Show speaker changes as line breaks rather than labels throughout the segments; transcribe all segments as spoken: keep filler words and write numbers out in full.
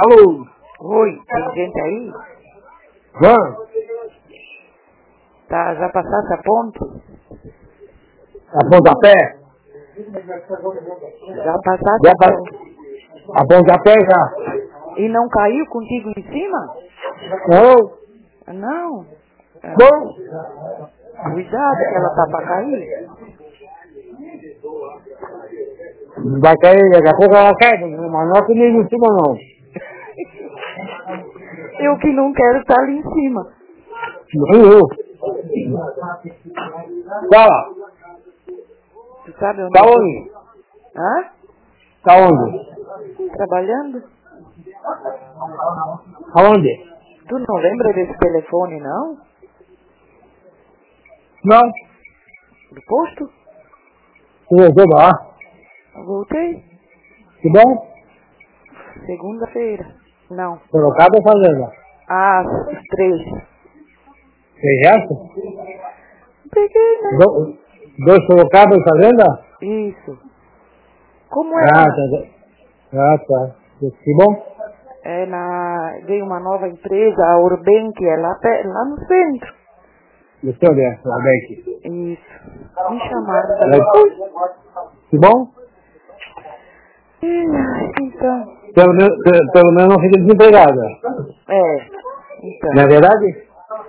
Alô?
Oi, tem gente aí?
Vamos?
Tá, já passasse a ponte?
A pontapé?
Já passasse
Já
a
pa...
ponte?
A pontapé já?
E não caiu contigo em cima?
Não?
Não. Ah,
Não?
cuidado que ela tá pra cair.
Vai cair, daqui a pouco ela cai, mas não é comigo em cima não.
Eu que não quero estar ali em cima.
Nem eu. Fala.
Tu sabe onde
Tá
eu tô?
onde?
Hã?
Tá onde?
Trabalhando?
Aonde?
Tu não lembra desse telefone, não?
Não.
Do posto?
Tu voltou lá?
Eu voltei.
Que bom?
Segunda-feira. Não.
Sorocaba ou fazenda?
Às três.
Fez essa?
Peguei, né?
Do, dois Sorocaba e fazenda?
Isso. Como é?
Ah, tá. Ah, tá. Que bom?
É na... Veio uma nova empresa, a Urban, que é lá, pe- lá no centro.
Deixa eu ver, lá daqui.
Isso. Me chamaram daí.
Que bom?
Ai, então.
Pelo, menos- pe- pelo menos não fica desempregada.
É. Então.
Não é verdade?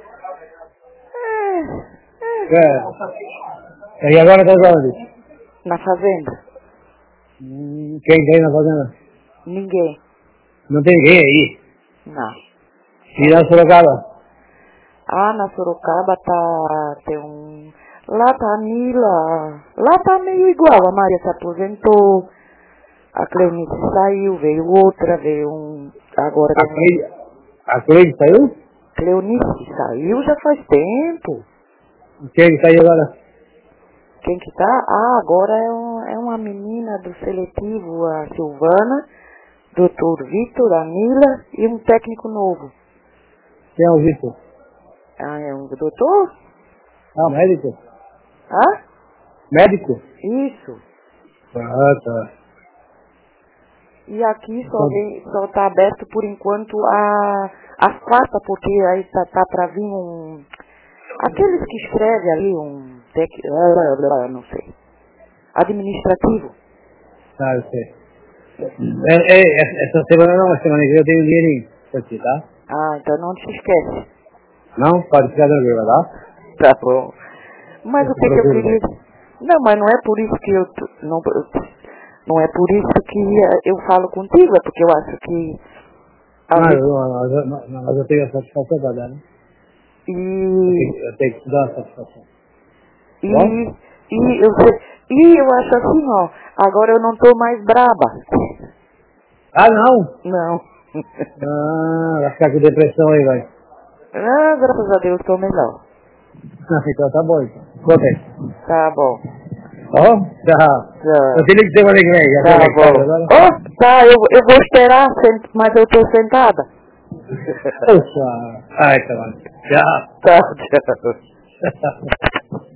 É. É.
É. E agora tá onde?
Na fazenda?
Hum, Quem tem na fazenda?
Ninguém.
Não tem ninguém aí.
Não.
E na Sorocaba?
Ah, na Sorocaba tá... Tem um... Lá tá a Nila. Lá tá meio igual. A Maria se aposentou. A Cleonice saiu. Veio outra. Veio um... Agora
A
tem um...
Cleide, a Cleide saiu?
Cleonice saiu já faz tempo.
Quem saiu agora?
Quem que tá? Ah, agora é, um, é uma menina do seletivo, a Silvana, doutor Vitor, a Nila e um técnico novo.
Quem é o Vitor?
Ah, é um doutor?
Ah, médico?
Hã?
Médico?
Isso.
Ah, tá.
E aqui só, vem, só tá aberto por enquanto a, as quartas, porque aí tá, tá pra vir um... Aqueles que escrevem ali, um... Tec, não sei. Administrativo.
Ah, eu sei. É, é, essa semana não, essa semana que eu tenho um dinheirinho pra ti, tá?
Ah, então não te esquece.
Não? Pode ficar tranquilo, tá?
Tá bom. Mas
Eu
o que que eu
procuro,
queria... Não, mas não é por isso que eu... t- Não, não é por isso que eh, eu falo contigo, é porque eu acho que... A
Não,
gente,
eu, não, eu, não, não, mas eu tenho a satisfação pra dar, né? Eu
e...
tenho, eu tenho que te dar a satisfação.
E...
Bom?
E eu, sei- e eu acho assim, ó... Agora eu não tô mais braba.
Ah, não?
Não.
Ah, vai ficar com depressão aí, vai.
Ah, graças a Deus tô melhor.
Então tá bom, então. Contei.
Tá bom.
Ó, tchau.
Tá,
Eu te ligo semana que vem, já
tá
tô em casa
bom.
agora.
Oh, tá, eu, eu vou esperar, sent- mas eu tô sentada.
Poxa. Ai, tá bom. Tchau.
Tá, tchau.